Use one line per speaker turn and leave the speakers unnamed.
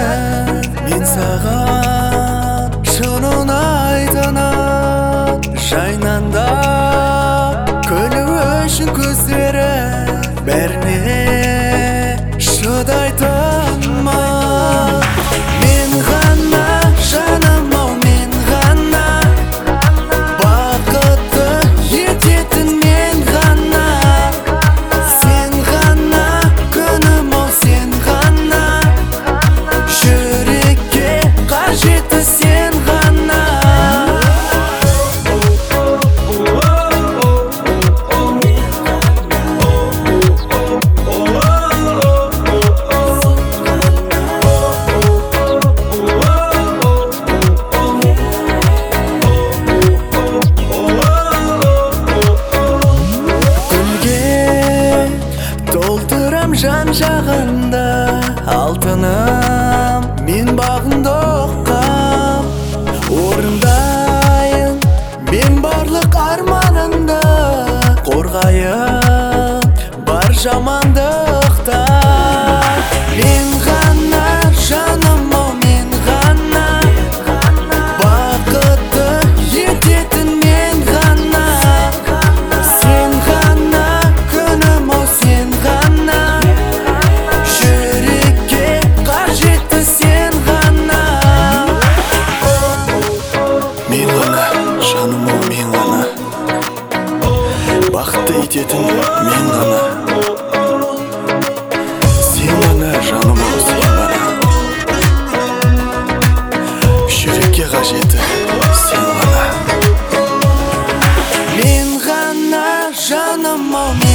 мен саған шынын айтынан жайнанда күлу үшін көздері бәріне шыдайтын ма мен ғана жаным ау мен ғана бақытты ететін мен ғана сен ғана күнім ау сен ғана жүрекке қажетті сен ғана толтырам жан жағында алтыным мен бағымды оққам орындайын мен барлық арманымды қорғайын бар жамандықтан мен ғана жаным ау мен ғана бақытты ететін мен ғана сен ғана күнім ау сен ғана жүрекке қажетті сен ғана мен ғана жаным ау мен ғана бақытты ететін мен ғана сен ғана жаным ау сен ғана жүрекке қажеті сен ғана мен ғана жаным ау